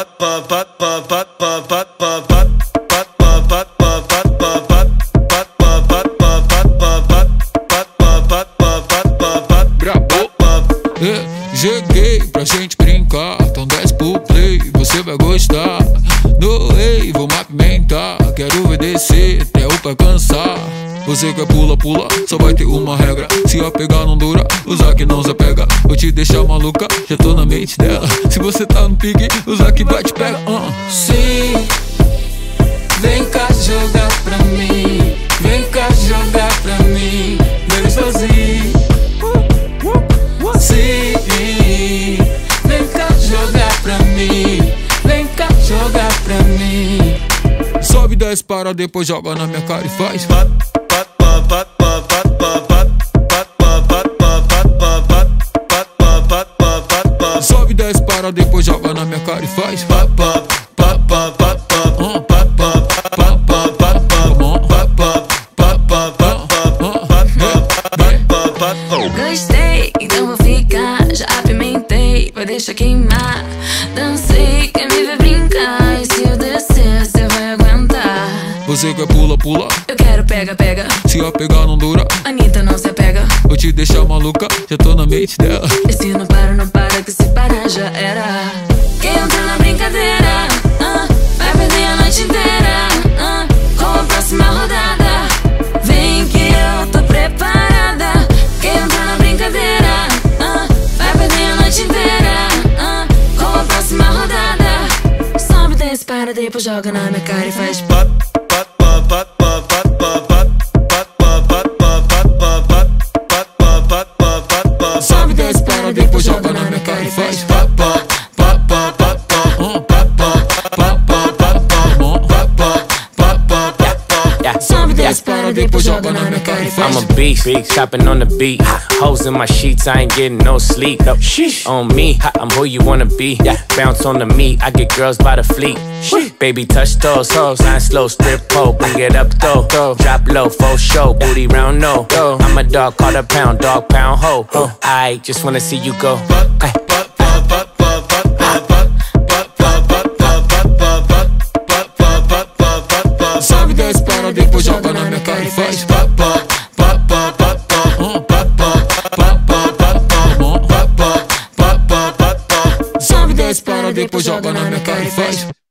Cheguei pra gente brincar, então desce pro play, você vai gostar. No rei, vamos apimentar, quero obedecer até o pé cansar. Você quer pula, pula, só vai ter uma regra. Se a pegar não dura, usar que não se pega. Vou te deixar maluca, já tô na mente dela. Se você tá no pique, usar que vai te pega. Sim, vem cá jogar pra mim. Vem cá jogar pra mim. Vem sozinho. Sim, vem cá jogar pra mim. Vem cá jogar pra mim. Sobe 10 para, depois joga na minha cara e faz. Sobe 10 para, depois joga na minha cara e faz. Gostei, então vou ficar. Já apimentei, vai deixar queimar. Dancei, quer me ver brincar. E se eu descer, cê vai aguentar. Você quer pula, pula, eu quero pega, pega. Se a pegar não dura, Anitta não se apega. vou te deixar maluca, já tô na mente dela. E se não para, não para, que se parar já era. Quem entra na brincadeira, vai perder a noite inteira, com a próxima rodada. Vem que eu tô preparada. Quem entra na brincadeira, vai perder a noite inteira, com a próxima rodada. Sobe, desce, para, depois joga na minha cara e faz. Sobe 10 para, depois joga na minha cara e faz. Sobe 10 para, depois joga na minha cara e faz. I'm a beast, chopping on the beat. Hoes in my sheets, I ain't getting no sleep. On me, I'm who you wanna be. Bounce on the meat, I get girls by the fleet. Baby, touch those hoes, line slow, strip pole, bring it up though. Drop low, full show, booty round no. I'm a dog, call a pound, dog pound ho. I just wanna see you go. Sobe 10 para, depois joga